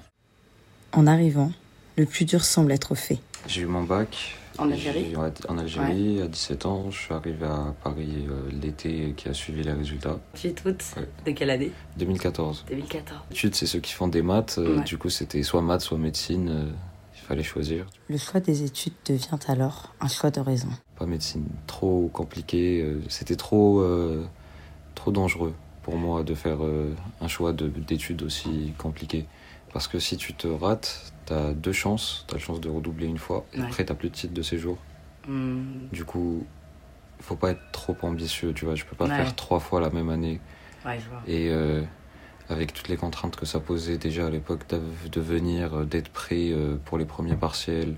En arrivant, le plus dur semble être fait. J'ai eu mon bac. En Algérie j'ai, En Algérie, ouais. À dix-sept ans, je suis arrivé à Paris euh, l'été qui a suivi les résultats. dix-huit août, ouais. De quelle année? deux mille quatorze. deux mille quatorze. L'étude, c'est ceux qui font des maths. Euh, ouais. Du coup, c'était soit maths, soit médecine. Euh, il fallait choisir. Le choix des études devient alors un choix de raison. Pas médecine, trop compliqué. Euh, c'était trop, euh, trop dangereux pour moi de faire euh, un choix de, d'études aussi compliqué. Parce que si tu te rates, t'as deux chances. T'as la chance de redoubler une fois. Et ouais. Après, t'as plus de titre de séjour. Mmh. Du coup, faut pas être trop ambitieux, tu vois. Je peux pas ouais. faire trois fois la même année. Ouais, je vois. Et euh, avec toutes les contraintes que ça posait déjà à l'époque de, de venir, d'être prêt euh, pour les premiers partiels,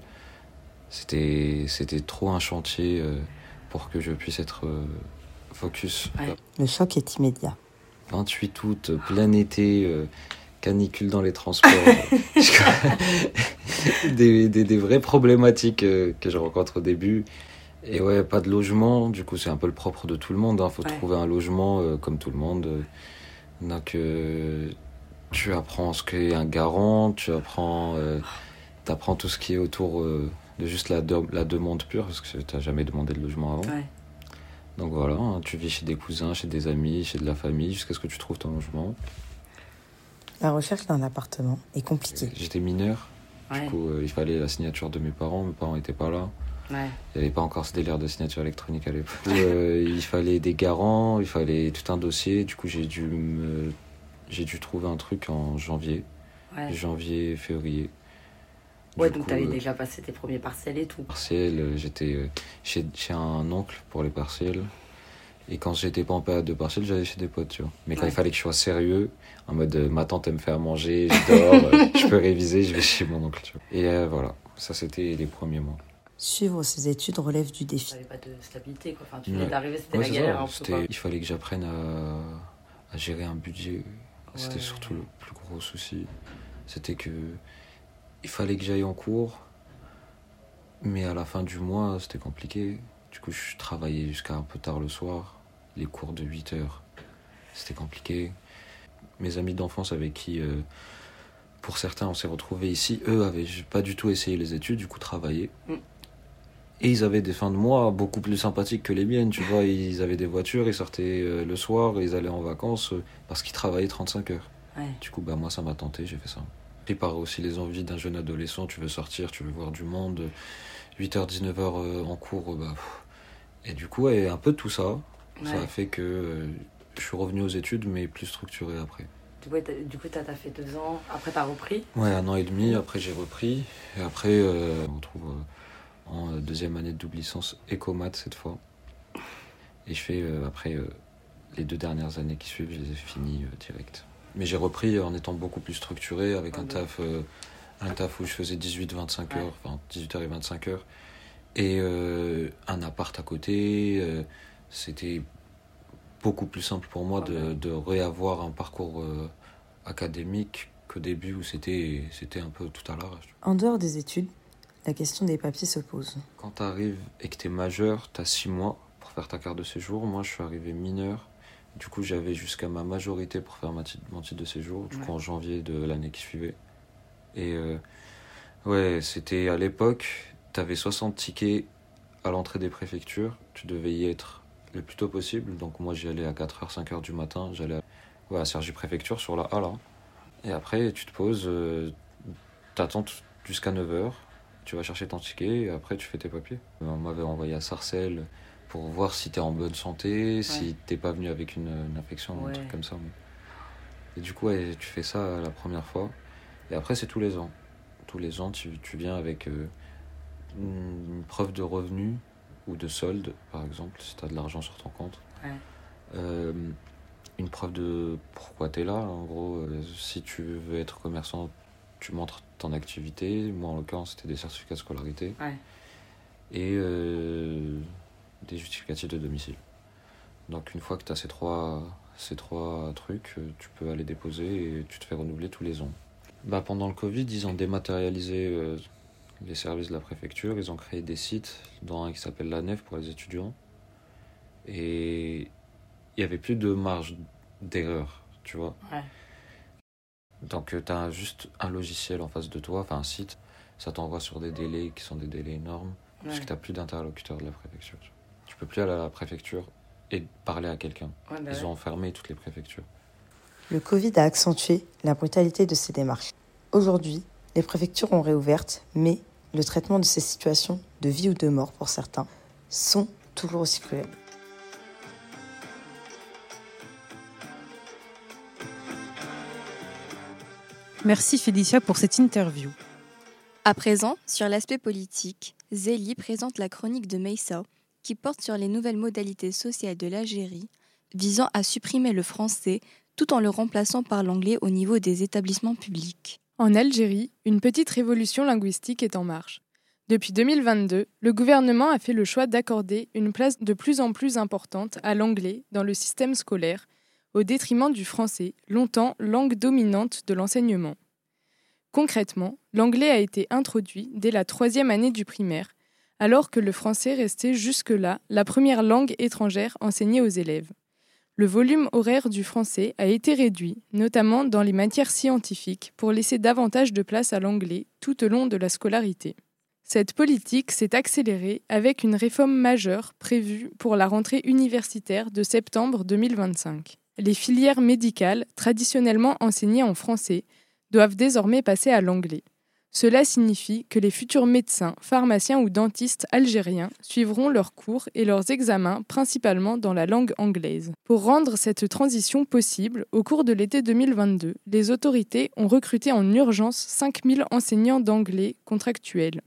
c'était, c'était trop un chantier euh, pour que je puisse être euh, focus. Ouais. Le choc est immédiat. vingt-huit août, plein été... Euh, canicule dans les transports, des, des, des vraies problématiques euh, que je rencontre au début. Et ouais, pas de logement, du coup c'est un peu le propre de tout le monde, hein. Faut ouais. trouver un logement euh, comme tout le monde. Donc euh, tu apprends ce qu'est un garant, tu apprends, euh, t'apprends tout ce qui est autour euh, de juste la, de, la demande pure, parce que t'as jamais demandé de logement avant. Ouais. Donc voilà, hein, tu vis chez des cousins, chez des amis, chez de la famille, jusqu'à ce que tu trouves ton logement. La recherche d'un appartement est compliquée. J'étais mineur, ouais. Du coup euh, il fallait la signature de mes parents, mes parents n'étaient pas là. Ouais. Il n'y avait pas encore ce délire de signature électronique à l'époque. euh, il fallait des garants, il fallait tout un dossier, du coup j'ai dû, me... j'ai dû trouver un truc en janvier, ouais. janvier, février. Ouais, Du donc coup, tu avais euh, déjà passé tes premiers partiels et tout. partiels, euh, j'étais euh, chez, chez un oncle pour les partiels. Et quand j'étais pas en période de partiels, j'allais chez des potes, tu vois. Mais quand Ouais. il fallait que je sois sérieux, en mode euh, ma tante elle me fait à manger, je dors, euh, je peux réviser, je vais chez mon oncle, tu vois. Et euh, voilà, ça c'était les premiers mois. Suivre ses études relève du défi. Il n'y avait pas de stabilité, quoi. Enfin, tu venais Ouais. d'arriver, c'était Ouais, la c'est galère. ça. Un peu, C'était- quoi. il fallait que j'apprenne à, à gérer un budget. C'était Ouais. surtout le plus gros souci. C'était que il fallait que j'aille en cours, mais à la fin du mois, c'était compliqué. Du coup, je travaillais jusqu'à un peu tard le soir. Les cours de huit heures, c'était compliqué. Mes amis d'enfance avec qui, euh, pour certains, on s'est retrouvés ici, eux avaient pas du tout essayé les études, du coup travaillaient. Mm. Et ils avaient des fins de mois beaucoup plus sympathiques que les miennes, tu vois. Ils avaient des voitures, ils sortaient euh, le soir, ils allaient en vacances euh, parce qu'ils travaillaient trente-cinq heures. Ouais. Du coup, bah, moi, ça m'a tenté, j'ai fait ça. Pris par aussi les envies d'un jeune adolescent, tu veux sortir, tu veux voir du monde. huit heures, dix-neuf heures euh, en cours, euh, bah, pff. Et du coup, ouais, un peu de tout ça, ça Ouais. a fait que euh, je suis revenu aux études, mais plus structuré après. Du coup, t'as, du coup, t'as, t'as fait deux ans. Après, t'as repris. Ouais, un an et demi, après j'ai repris. Et après, euh, on trouve euh, en euh, deuxième année de double licence éco-maths cette fois. Et je fais, euh, après, euh, les deux dernières années qui suivent, je les ai finies euh, direct. Mais j'ai repris en étant beaucoup plus structuré, avec un taf, euh, un taf où je faisais dix-huit vingt-cinq heures, enfin dix-huit heures et vingt-cinq heures. Et euh, un appart à côté. euh, c'était beaucoup plus simple pour moi de, de réavoir un parcours euh, académique qu'au début où c'était, c'était un peu tout à l'arrache. En dehors des études, la question des papiers se pose. Quand tu arrives et que tu es majeur, tu as six mois pour faire ta carte de séjour. Moi, je suis arrivé mineur. Du coup, j'avais jusqu'à ma majorité pour faire ma titre, mon titre de séjour, du Ouais. coup en janvier de l'année qui suivait. Et euh, ouais, c'était à l'époque, tu avais soixante tickets à l'entrée des préfectures. Tu devais y être le plus tôt possible. Donc moi, j'y allais à quatre heures, cinq heures du matin. J'allais à, ouais, à Cergy Préfecture sur la A là. Et après, tu te poses, euh, t'attends t- jusqu'à neuf heures. Tu vas chercher ton ticket et après, tu fais tes papiers. On m'avait envoyé à Sarcelles pour voir si t'es en bonne santé, si t'es pas venu avec une, une infection ou Ouais. un truc comme ça. Et du coup, ouais, tu fais ça la première fois. Et après, c'est tous les ans. Tous les ans, tu, tu viens avec euh, une, une preuve de revenu ou de solde, par exemple, si tu as de l'argent sur ton compte. Ouais. Euh, une preuve de pourquoi tu es là. En gros, euh, si tu veux être commerçant, tu montres ton activité. Moi, en l'occurrence, c'était des certificats de scolarité. Ouais. Et euh, des justificatifs de domicile. Donc, une fois que tu as ces trois, ces trois trucs, euh, tu peux aller déposer et tu te fais renouveler tous les ans. Bah, pendant le Covid, ils ont dématérialisé euh, les services de la préfecture. Ils ont créé des sites, dont un qui s'appelle la Nef pour les étudiants. Et il n'y avait plus de marge d'erreur, tu vois. Ouais. Donc, tu as juste un logiciel en face de toi, enfin un site. Ça t'envoie sur des délais qui sont des délais énormes. Parce Ouais. que tu n'as plus d'interlocuteur de la préfecture. Tu peux plus aller à la préfecture et parler à quelqu'un. Ouais, bah Ils ouais. ont fermé toutes les préfectures. Le Covid a accentué la brutalité de ces démarches. Aujourd'hui, les préfectures ont réouvertes, mais le traitement de ces situations de vie ou de mort pour certains sont toujours aussi cruels. Merci Félicia pour cette interview. À présent, sur l'aspect politique, Zélie présente la chronique de Meissa, qui porte sur les nouvelles modalités sociales de l'Algérie, visant à supprimer le français tout en le remplaçant par l'anglais au niveau des établissements publics. En Algérie, une petite révolution linguistique est en marche. Depuis deux mille vingt-deux, le gouvernement a fait le choix d'accorder une place de plus en plus importante à l'anglais dans le système scolaire, au détriment du français, longtemps langue dominante de l'enseignement. Concrètement, l'anglais a été introduit dès la troisième année du primaire, alors que le français restait jusque-là la première langue étrangère enseignée aux élèves. Le volume horaire du français a été réduit, notamment dans les matières scientifiques, pour laisser davantage de place à l'anglais tout au long de la scolarité. Cette politique s'est accélérée avec une réforme majeure prévue pour la rentrée universitaire de septembre deux mille vingt-cinq. Les filières médicales, traditionnellement enseignées en français, doivent désormais passer à l'anglais. Cela signifie que les futurs médecins, pharmaciens ou dentistes algériens suivront leurs cours et leurs examens principalement dans la langue anglaise. Pour rendre cette transition possible, au cours de l'été deux mille vingt-deux, les autorités ont recruté en urgence cinq mille enseignants d'anglais contractuels.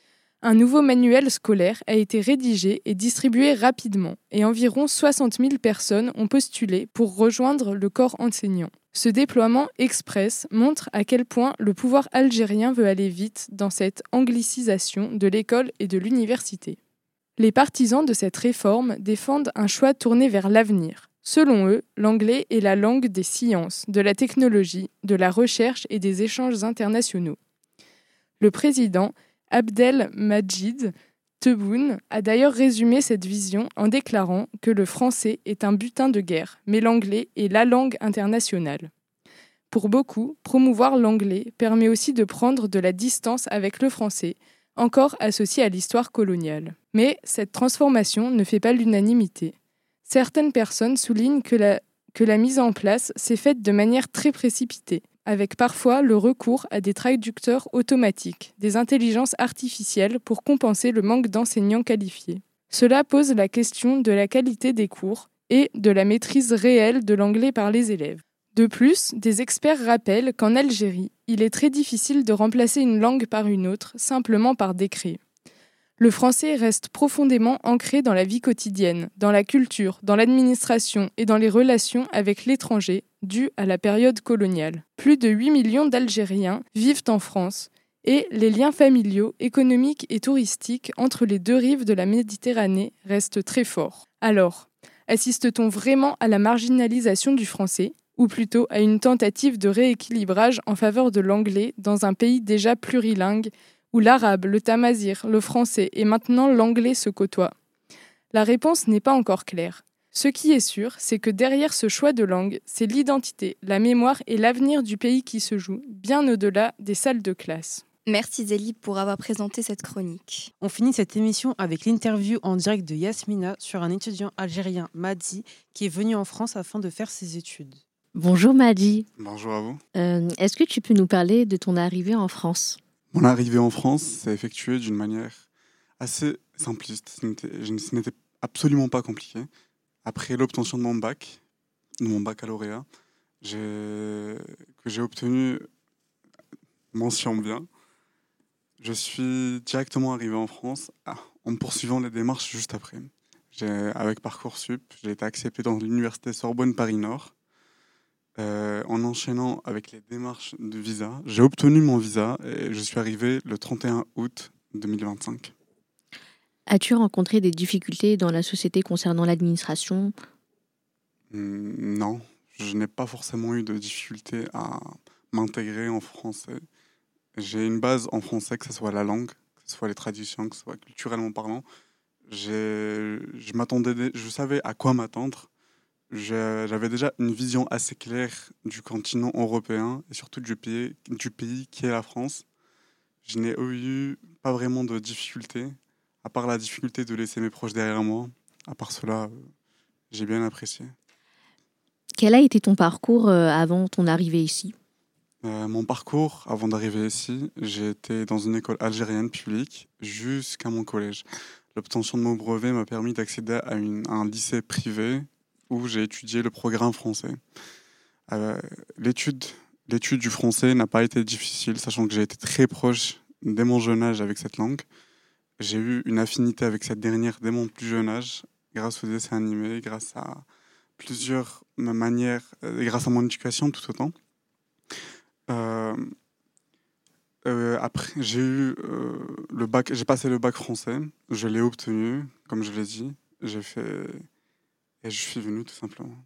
Un nouveau manuel scolaire a été rédigé et distribué rapidement, et environ soixante mille personnes ont postulé pour rejoindre le corps enseignant. Ce déploiement express montre à quel point le pouvoir algérien veut aller vite dans cette anglicisation de l'école et de l'université. Les partisans de cette réforme défendent un choix tourné vers l'avenir. Selon eux, l'anglais est la langue des sciences, de la technologie, de la recherche et des échanges internationaux. Le président Abdelmadjid Tebboune a d'ailleurs résumé cette vision en déclarant que le français est un butin de guerre, mais l'anglais est la langue internationale. Pour beaucoup, promouvoir l'anglais permet aussi de prendre de la distance avec le français, encore associé à l'histoire coloniale. Mais cette transformation ne fait pas l'unanimité. Certaines personnes soulignent que la, que la mise en place s'est faite de manière très précipitée, avec parfois le recours à des traducteurs automatiques, des intelligences artificielles pour compenser le manque d'enseignants qualifiés. Cela pose la question de la qualité des cours et de la maîtrise réelle de l'anglais par les élèves. De plus, des experts rappellent qu'en Algérie, il est très difficile de remplacer une langue par une autre simplement par décret. Le français reste profondément ancré dans la vie quotidienne, dans la culture, dans l'administration et dans les relations avec l'étranger, dû à la période coloniale. Plus de huit millions d'Algériens vivent en France et les liens familiaux, économiques et touristiques entre les deux rives de la Méditerranée restent très forts. Alors, assiste-t-on vraiment à la marginalisation du français, ou plutôt à une tentative de rééquilibrage en faveur de l'anglais dans un pays déjà plurilingue où l'arabe, le tamazigh, le français et maintenant l'anglais se côtoient? La réponse n'est pas encore claire. Ce qui est sûr, c'est que derrière ce choix de langue, c'est l'identité, la mémoire et l'avenir du pays qui se jouent, bien au-delà des salles de classe. Merci Zélie pour avoir présenté cette chronique. On finit cette émission avec l'interview en direct de Yasmina sur un étudiant algérien, Madi, qui est venu en France afin de faire ses études. Bonjour Madi. Bonjour à vous. Euh, est-ce que tu peux nous parler de ton arrivée en France ? Mon arrivée en France s'est effectuée d'une manière assez simpliste. Ce n'était, ce n'était absolument pas compliqué. Après l'obtention de mon bac, de mon baccalauréat, j'ai, que j'ai obtenu mention bien, je suis directement arrivé en France ah, en poursuivant les démarches juste après. J'ai, avec Parcoursup, j'ai été accepté dans l'université Sorbonne Paris-Nord. Euh, en enchaînant avec les démarches de visa, j'ai obtenu mon visa et je suis arrivé le trente et un août deux mille vingt-cinq. As-tu rencontré des difficultés dans la société concernant l'administration ? Hum, Non, je n'ai pas forcément eu de difficultés à m'intégrer en français. J'ai une base en français, que ce soit la langue, que ce soit les traductions, que ce soit culturellement parlant. J'ai, je m'attendais, je savais à quoi m'attendre. J'avais déjà une vision assez claire du continent européen et surtout du pays, du pays qui est la France. Je n'ai eu pas vraiment de difficultés, à part la difficulté de laisser mes proches derrière moi. À part cela, j'ai bien apprécié. Quel a été ton parcours avant ton arrivée ici ? euh, Mon parcours avant d'arriver ici, j'ai été dans une école algérienne publique jusqu'à mon collège. L'obtention de mon brevet m'a permis d'accéder à, une, à un lycée privé où j'ai étudié le programme français. Euh, l'étude, l'étude du français n'a pas été difficile, sachant que j'ai été très proche dès mon jeune âge avec cette langue. J'ai eu une affinité avec cette dernière dès mon plus jeune âge, grâce aux dessins animés, grâce à plusieurs manières, et grâce à mon éducation tout autant. Euh, euh, après, j'ai eu euh, le bac, j'ai passé le bac français, je l'ai obtenu, comme je l'ai dit, j'ai fait... Et je suis venu tout simplement.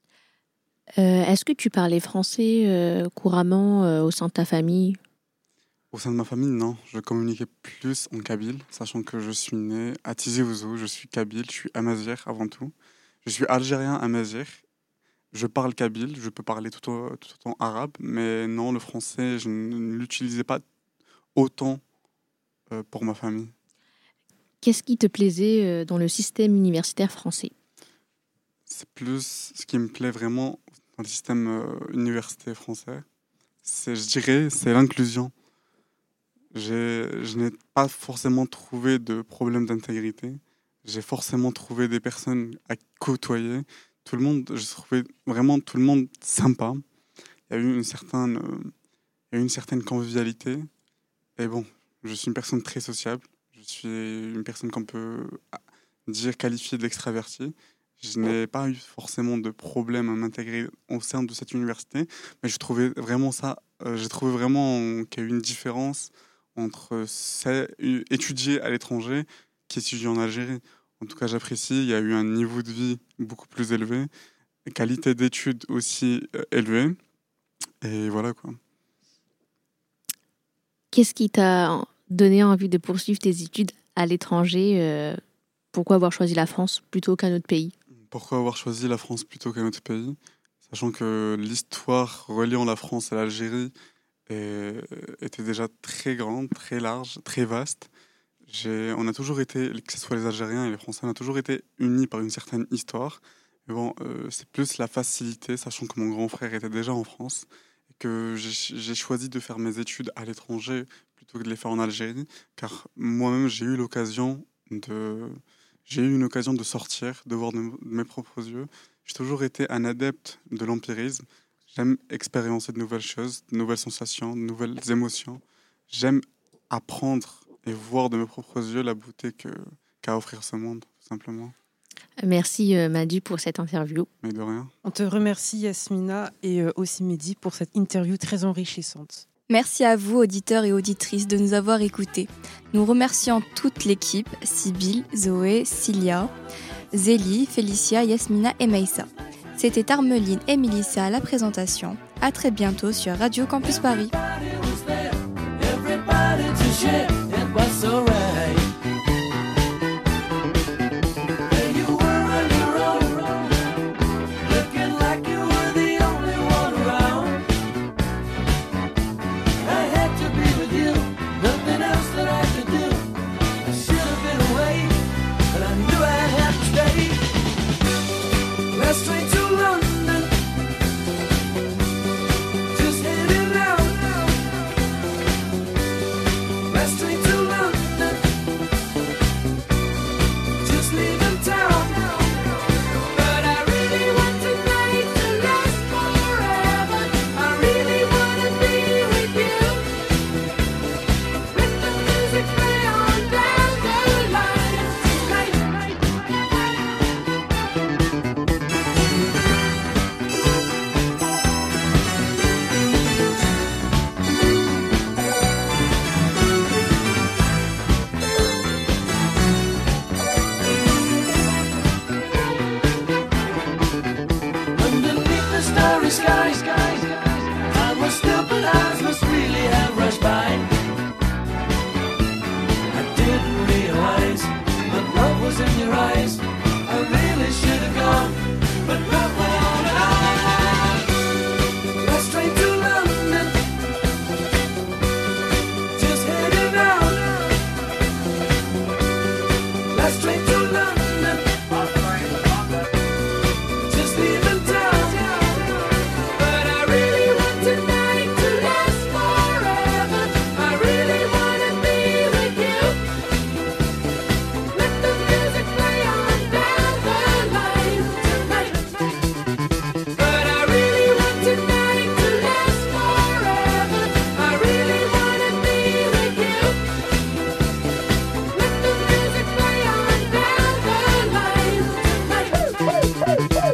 Euh, est-ce que tu parlais français euh, couramment euh, au sein de ta famille ? Au sein de ma famille, non. Je communiquais plus en kabyle, sachant que je suis né à Tizi Ouzou. Je suis kabyle, je suis amazigh avant tout. Je suis algérien amazigh. Je parle kabyle, je peux parler tout, au, tout autant arabe, mais non, le français, je ne l'utilisais pas autant euh, pour ma famille. Qu'est-ce qui te plaisait euh, dans le système universitaire français ? C'est plus ce qui me plaît vraiment dans le système euh, universitaire français. C'est, je dirais, c'est l'inclusion. j'ai, je n'ai pas forcément trouvé de problème d'intégrité. J'ai forcément trouvé des personnes à côtoyer. Tout le monde, j'ai trouvé vraiment tout le monde sympa. Il y a eu une certaine, euh, il y a eu une certaine convivialité. Et bon, je suis une personne très sociable. Je suis une personne qu'on peut dire qualifiée d'extravertie. Je n'ai pas eu forcément de problème à m'intégrer au sein de cette université, mais je trouvais vraiment ça, euh, j'ai trouvé vraiment qu'il y a eu une différence entre c'est, étudier à l'étranger qui étudier en Algérie. En tout cas, j'apprécie. Il y a eu un niveau de vie beaucoup plus élevé, qualité d'études aussi euh, élevée, et voilà quoi. Qu'est-ce qui t'a donné envie de poursuivre tes études à l'étranger euh, Pourquoi avoir choisi la France plutôt qu'un autre pays? Pourquoi avoir choisi la France plutôt qu'un autre pays? Sachant que l'histoire reliant la France à l'Algérie est, était déjà très grande, très large, très vaste. J'ai, on a toujours été, que ce soit les Algériens et les Français, on a toujours été unis par une certaine histoire. Mais bon, euh, c'est plus la facilité, sachant que mon grand frère était déjà en France, et que j'ai, j'ai choisi de faire mes études à l'étranger plutôt que de les faire en Algérie, car moi-même j'ai eu l'occasion de... J'ai eu une occasion de sortir, de voir de mes propres yeux. J'ai toujours été un adepte de l'empirisme. J'aime expérimenter de nouvelles choses, de nouvelles sensations, de nouvelles émotions. J'aime apprendre et voir de mes propres yeux la beauté que, qu'a à offrir ce monde, tout simplement. Merci euh, Madu pour cette interview. Mais de rien. On te remercie Yasmina et euh, aussi Mehdi pour cette interview très enrichissante. Merci à vous, auditeurs et auditrices, de nous avoir écoutés. Nous remercions toute l'équipe, Sybille, Zoé, Cilia, Zélie, Félicia, Yasmina et Maïssa. C'était Armeline et Mélissa à la présentation. À très bientôt sur Radio Campus Paris. Woo!